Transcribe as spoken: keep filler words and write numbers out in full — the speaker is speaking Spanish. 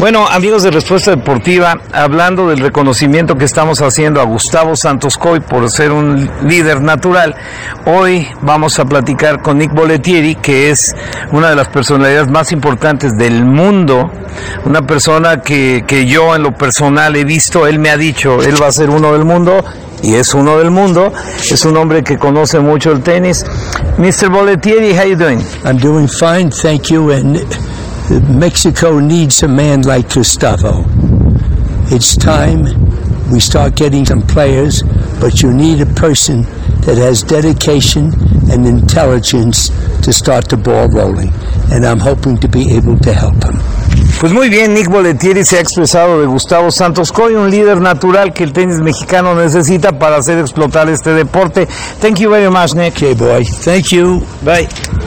Bueno, amigos de Respuesta Deportiva, hablando del reconocimiento que estamos haciendo a Gustavo Santos Coy por ser un líder natural, hoy vamos a platicar con Nick Bollettieri, que es una de las personalidades más importantes del mundo, una persona que, que yo en lo personal he visto, él me ha dicho, él va a ser uno del mundo, y es uno del mundo, es un hombre que conoce mucho el tenis. mister Bollettieri, how you doing? I'm doing fine, thank you, and Mexico needs a man like Gustavo. It's time we start getting some players, but you need a person that has dedication and intelligence to start the ball rolling, and I'm hoping to be able to help him. Pues muy bien, Nick Bollettieri se ha expresado de Gustavo Santos Coy, un líder natural que el tenis mexicano necesita para hacer explotar este deporte. Thank you very much, Nick. Okay, boy. Thank you. Bye.